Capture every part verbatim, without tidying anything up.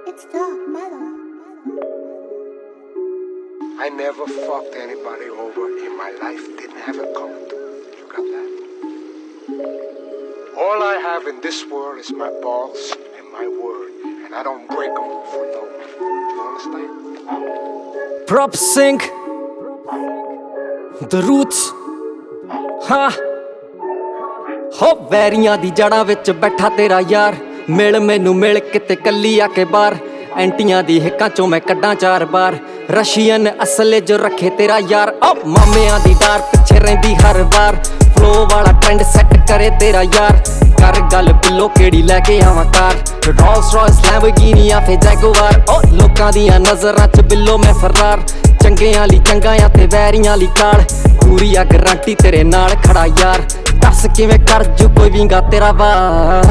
It's dark, mellow. I never fucked anybody over in my life. Didn't have it coming to. You got that? All I have in this world is my balls and my word, and I don't break them for no one. You understand? Prop Sync, The Roots, ਹਾਂ ਹੋ ਵੈਰੀਆਂ ਦੀ ਜੜਾਂ ਵਿੱਚ ਬੈਠਾ ਤੇਰਾ ਯਾਰ, ਮਿਲ ਮੈਨੂੰ ਮਿਲ ਕਿਤੇ ਕੱਲੀ ਆ ਕੇ ਬਾਹਰ, ਐਂਟੀਆਂ ਦੀ ਹਿੱਕਾਂ ਚੋਂ ਮੈਂ ਕੱਢਾਂ ਚਾਰ ਬਾਰ, ਰਸ਼ੀਅਨ ਅਸਲੇ ਜੋ ਰੱਖੇ ਤੇਰਾ ਯਾਰ, ਓ ਮਾਮਿਆਂ ਦੀ ਡਾਰ ਪਿੱਛੇ ਰਹਿੰਦੀ ਹਰ ਵਾਰ, ਫਲੋ ਵਾਲਾ ਟ੍ਰੈਂਡ ਸੈੱਟ ਕਰੇ ਤੇਰਾ ਯਾਰ, ਕਰ ਗੱਲ ਬਿੱਲੋ ਕਿਹੜੀ ਲੈ ਕੇ ਆਵਾਂ ਕਾਰ, ਰੋਲਸ ਰॉयस ਲੈਂਬੋਰਗਿਨੀ ਆ ਫੇ ਜੈਗੁਆਰ, ਓ ਲੋਕਾਂ ਦੀਆਂ ਨਜ਼ਰਾਂ 'ਚ ਬਿੱਲੋ ਮੈਂ ਫਰਾਰ, ਚੰਗਿਆਂ ਲਈ ਚੰਗਾ ਆ ਤੇ ਵੈਰੀਆਂ ਲਈ ਕਾਲ, ਪੂਰੀ ਆ ਗਰੰਟੀ ਤੇਰੇ ਨਾਲ ਖੜਾ ਯਾਰ, ਦੱਸ ਕਿਵੇਂ ਕਰ ਜੂ ਕੋਈ ਵਿੰਗਾ ਤੇਰਾ ਵਾਰ।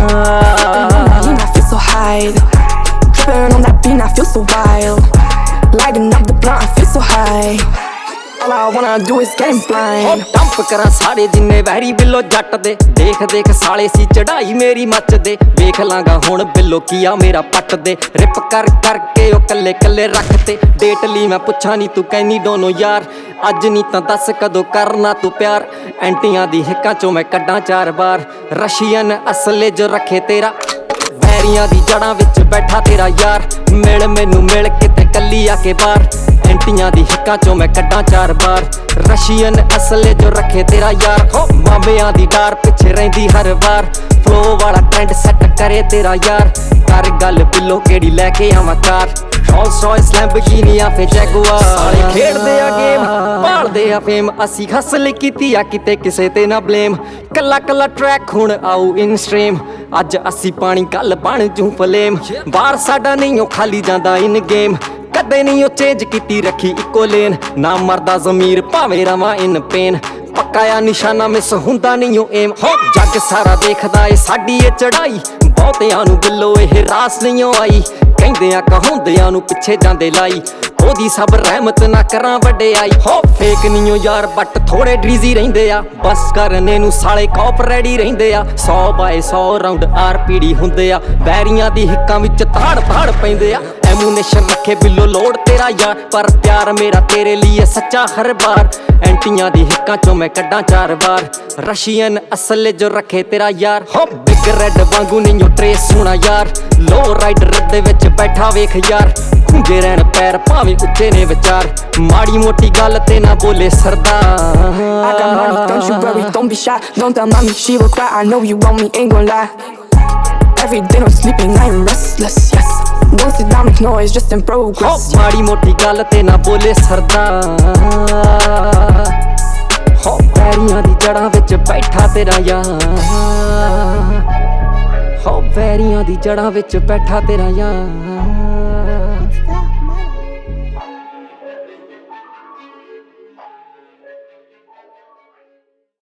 Tripping on that beat, I feel so wild. Lighting up the blunt, I feel so high. All I wanna do is get blind. Dump ਕਰਾਂ ਸਾਰੇ ਜਿੰਨੇ ਵੈਰੀ ਬਿੱਲੋ ਜੱਟ ਦੇ, ਦੇਖ ਦੇਖ ਸਾਲੇ ਸੀ ਚੜਾਈ ਮੇਰੀ ਮੱਚਦੇ, ਵੇਖ ਲਾਂਗਾ ਹੁਣ ਬਿੱਲੋ ਕੀ ਆ ਮੇਰਾ ਪੱਟ ਦੇ, ਰਿਪ ਕਰ ਕਰਕੇ ਉਹ ਕੱਲੇ ਕੱਲੇ ਰੱਖਤੇ, ਡੇਟ ਲਈ ਮੈਂ ਪੁੱਛਾਂ ਨੀ ਤੂੰ ਕਹਿਨੀ ਦੋਨੋਂ ਯਾਰ, ਅੱਜ ਨੀ ਤਾਂ ਦੱਸ ਕਦੋਂ ਕਰਨਾ ਤੂੰ ਪਿਆਰ, ਐਂਟੀਆਂ ਦੀ ਹਿੱਕਾਂ ਚੋਂ ਮੈਂ ਕੱਢਾਂ ਚਾਰ ਬਾਰ, ਰਸ਼ੀਅਨ ਅਸਲੇ ਜੋ ਰੱਖੇ ਤੇਰਾ, ਵੈਰੀਆਂ ਦੀ ਜੜਾਂ ਵਿੱਚ ਬੈਠਾ ਤੇਰਾ ਯਾਰ, ਮਿਲ ਮੈਨੂੰ ਮਿਲ ਕਿਤੇ ਕੱਲੀ ਆ ਕੇ ਬਾਹਰ, ਐਂਟੀਆਂ ਦੀ ਹਿੱਕਾਂ ਚੋਂ ਮੈਂ ਕੱਢਾਂ ਚਾਰ ਬਾਰ, ਰਸ਼ੀਅਨ ਅਸਲੇ ਜੋ ਰੱਖੇ ਤੇਰਾ ਯਾਰ, ਹੋ ਮਾਮਿਆਂ ਦੀ ਡਾਰ ਪਿੱਛੇ ਰਹਿੰਦੀ ਹਰ ਵਾਰ, ਫਲੋ ਵਾਲਾ ਟ੍ਰੈਂਡ ਸੈੱਟ ਕਰੇ ਤੇਰਾ ਯਾਰ, ਕਰ ਗੱਲ ਬਿੱਲੋ ਕਿਹੜੀ ਲੈ ਕੇ ਆਵਾਂ ਕਾਰ, ਰੋਲਸ ਰॉयस ਲੈਂਬੋਰਗਿਨੀ ਆ ਫੇ ਜੈਗੁਆਰ, ਸਾਲੇ ਖੇਡਦੇ ਆ ਗੇਮ ਭਾਲਦੇ ਆ ਫੇਮ, ਅਸੀਂ ਹਸਲ ਕੀਤੀ ਆ ਕਿਤੇ ਕਿਸੇ ਤੇ ਨਾ ਬਲੇਮ, ਕੱਲਾ ਕੱਲਾ ਟਰੈਕ ਹੁਣ ਆਊ ਇਨ ਸਟ੍ਰੀਮ, ਅੱਜ ਅਸੀਂ ਪਾਣੀ ਕੱਲ ਬਣ ਜੂ ਫਲੇਮ, ਬਾਹਰ ਸਾਡਾ ਨਹੀਂ ਉਹ ਖਾਲੀ ਜਾਂਦਾ ਇਨ ਗੇਮ, ਕਦੇ ਨਹੀਂ ਉਹ ਚੇਂਜ ਕੀਤੀ ਰੱਖੀ ਇੱਕੋ ਲੇਨ, ਨਾ ਮਰਦਾ ਜ਼ਮੀਰ ਭਾਵੇਂ ਰਵਾਂ ਇਨ ਪੇਨ, ਪੱਕਾ ਆ ਨਿਸ਼ਾਨਾ ਮਿਸ ਹੁੰਦਾ ਨਹੀਂ ਉਹ ਏਮ, ਹੋ ਜੱਗ ਸਾਰਾ ਦੇਖਦਾ ਏ ਸਾਡੀ ਏ ਚੜਾਈ, ਬਹੁਤਿਆਂ ਨੂੰ ਬਿੱਲੋ ਇਹ ਰਾਸ ਨਹੀਂ ਆਈ, ਕਹਿੰਦਿਆਂ ਕਹਾਉਂਦਿਆਂ ਨੂੰ ਪਿੱਛੇ ਜਾਂਦੇ ਲਾਈ, ਉਹਦੀ ਸਭ ਰਹਿਮਤ ਨਾ ਕਰਾਂ ਵਡਿਆਈ, ਹੋ ਫੇਕ ਨਹੀਂ ਓ ਯਾਰ ਬਟ ਥੋੜੇ ਡਰੀਜ਼ੀ ਰਹਿੰਦੇ ਆ, ਬਸ ਕਰਨੇ ਨੂੰ ਸਾਲੇ ਕੌਪ ਰੈਡੀ ਰਹਿੰਦੇ ਆ, ਸੌ ਬਾਏ ਸੌ ਰਾਉਂਡ ਆਰ ਪੀ ਡੀ ਹੁੰਦੇ ਆ, ਵੈਰੀਆਂ ਦੀ ਹਿੱਕਾਂ ਵਿੱਚ ਤਾੜ ਤਾੜ ਪੈਂਦੇ ਆ, ਐਮੂਨੇਸ਼ਨ ਰੱਖੇ ਬਿੱਲੋ ਲੋੜ ਤੇਰਾ ਯਾਰ, ਪਰ ਪਿਆਰ ਮੇਰਾ ਤੇਰੇ ਲਈ ਸੱਚਾ ਹਰ ਵਾਰ, ਐਂਟੀਆਂ ਦੀ ਹਿੱਕਾਂ ਚੋਂ ਮੈਂ ਕੱਢਾਂ ਚਾਰ ਵਾਰ, ਰਸ਼ੀਅਨ ਅਸਲੇ ਜੋ ਰੱਖੇ ਤੇਰਾ ਯਾਰ, ਹੋ ਬਿਗ ਰੈਡ ਵਾਂਗੂ ਨਹੀਂ ਓ ਟਰੇਸ ਹੋਣਾ ਯਾਰ, ਲੋ ਰਾਈਡਰ ਦੇ ਵਿੱਚ ਬੈਠਾ ਵੇਖ ਯਾਰ, ਖੁੰਝੇ ਰਹਿਣ ਪੈਰ ਭਾਵੇਂ ਉੱਚੇ ਨੇ ਵਿਚਾਰ, ਮਾੜੀ ਮੋਟੀ ਗੱਲ ਤੇ ਨਾ ਬੋਲੇ ਸਰਦਾਰ। I got money, don't you worry, don't be shy. Don't tell mommy, she will cry. I know you want me, ain't gon' lie. Every day no sleeping, I am restless, yes. Don't sit down, make noise, just in progress. ਹੋ ਮਾੜੀ ਮੋਟੀ ਗੱਲ ਤੇ ਨਾ ਬੋਲੇ ਸਰਦਾਰ, ਹੋ ਵੈਰੀਆਂ ਦੀ ਜੜਾਂ ਵਿੱਚ ਬੈਠਾ ਤੇਰਾ ਯਾਰ, ਹੋ ਵੈਰੀਆਂ ਦੀ ਜੜਾਂ ਵਿੱਚ ਬੈਠਾ ਤੇਰਾ ਯਾਰ।